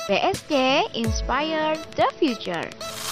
BSC Inspire the Future.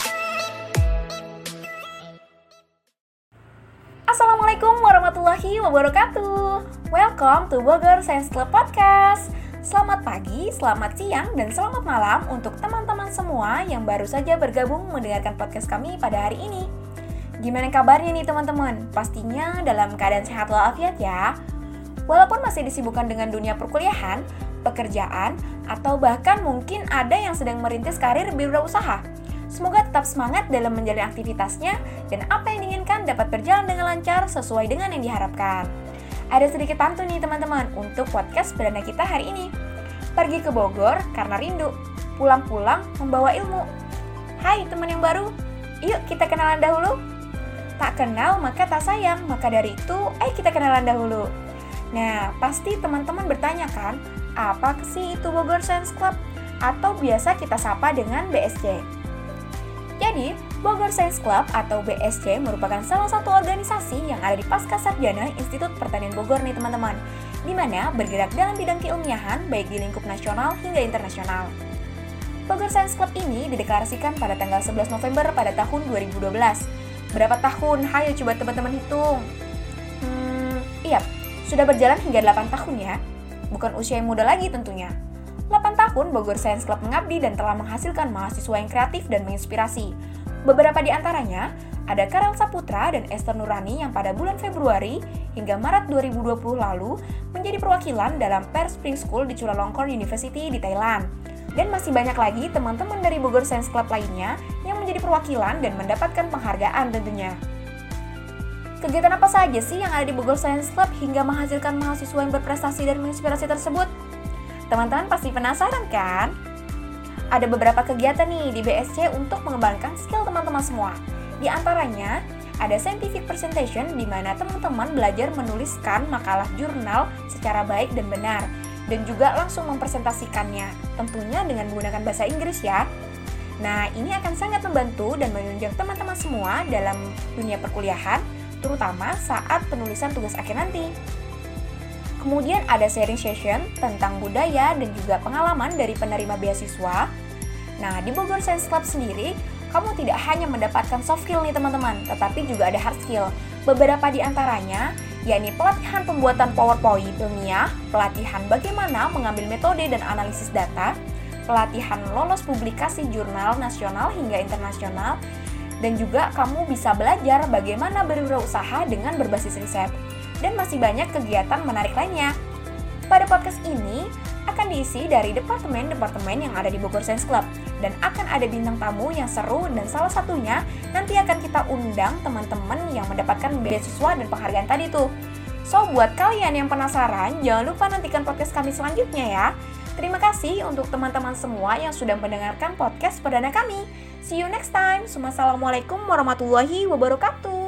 Assalamualaikum warahmatullahi wabarakatuh. Welcome to Bogor Science Club Podcast. Selamat pagi, selamat siang, dan selamat malam untuk teman-teman semua yang baru saja bergabung mendengarkan podcast kami pada hari ini. Gimana kabarnya nih teman-teman? Pastinya dalam keadaan sehat walafiat ya. Walaupun masih disibukkan dengan dunia perkuliahan, pekerjaan, atau bahkan mungkin ada yang sedang merintis karir berwirausaha. Semoga tetap semangat dalam menjalani aktivitasnya dan apa yang diinginkan dapat berjalan dengan lancar sesuai dengan yang diharapkan. Ada sedikit pantun nih teman-teman untuk podcast perdana kita hari ini. Pergi ke Bogor karena rindu, pulang-pulang membawa ilmu. Hai teman yang baru, yuk kita kenalan dahulu. Tak kenal maka tak sayang, maka dari itu ayo kita kenalan dahulu. Nah, pasti teman-teman bertanya kan, apa sih itu Bogor Science Club? Atau biasa kita sapa dengan BSC. Jadi, Bogor Science Club atau BSC merupakan salah satu organisasi yang ada di Pascasarjana Institut Pertanian Bogor nih teman-teman, di mana bergerak dalam bidang keilmiahan baik di lingkup nasional hingga internasional. Bogor Science Club ini dideklarasikan pada tanggal 11 November pada tahun 2012. Berapa tahun? Hayo coba teman-teman hitung. Iya, sudah berjalan hingga 8 tahun ya. Bukan usia yang muda lagi tentunya. 8 tahun Bogor Science Club mengabdi dan telah menghasilkan mahasiswa yang kreatif dan menginspirasi. Beberapa di antaranya ada Karel Saputra dan Esther Nurani yang pada bulan Februari hingga Maret 2020 lalu menjadi perwakilan dalam Pearl Spring School di Chulalongkorn University di Thailand. Dan masih banyak lagi teman-teman dari Bogor Science Club lainnya yang menjadi perwakilan dan mendapatkan penghargaan tentunya. Kegiatan apa saja sih yang ada di Bogor Science Club hingga menghasilkan mahasiswa yang berprestasi dan menginspirasi tersebut? Teman-teman pasti penasaran kan? Ada beberapa kegiatan nih di BSC untuk mengembangkan skill teman-teman semua. Di antaranya, ada scientific presentation di mana teman-teman belajar menuliskan makalah jurnal secara baik dan benar, dan juga langsung mempresentasikannya, tentunya dengan menggunakan bahasa Inggris ya. Nah, ini akan sangat membantu dan menunjang teman-teman semua dalam dunia perkuliahan, terutama saat penulisan tugas akhir nanti. Kemudian ada sharing session tentang budaya dan juga pengalaman dari penerima beasiswa. Nah, di Bogor Science Club sendiri, kamu tidak hanya mendapatkan soft skill nih teman-teman, tetapi juga ada hard skill. Beberapa di antaranya, yakni pelatihan pembuatan PowerPoint ilmiah, pelatihan bagaimana mengambil metode dan analisis data, pelatihan lolos publikasi jurnal nasional hingga internasional, dan juga kamu bisa belajar bagaimana berwirausaha dengan berbasis riset. Dan masih banyak kegiatan menarik lainnya. Pada podcast ini akan diisi dari departemen-departemen yang ada di Bogor Science Club dan akan ada bintang tamu yang seru dan salah satunya nanti akan kita undang teman-teman yang mendapatkan beasiswa dan penghargaan tadi tuh. So, buat kalian yang penasaran, jangan lupa nantikan podcast kami selanjutnya ya. Terima kasih untuk teman-teman semua yang sudah mendengarkan podcast perdana kami. See you next time. Assalamualaikum warahmatullahi wabarakatuh.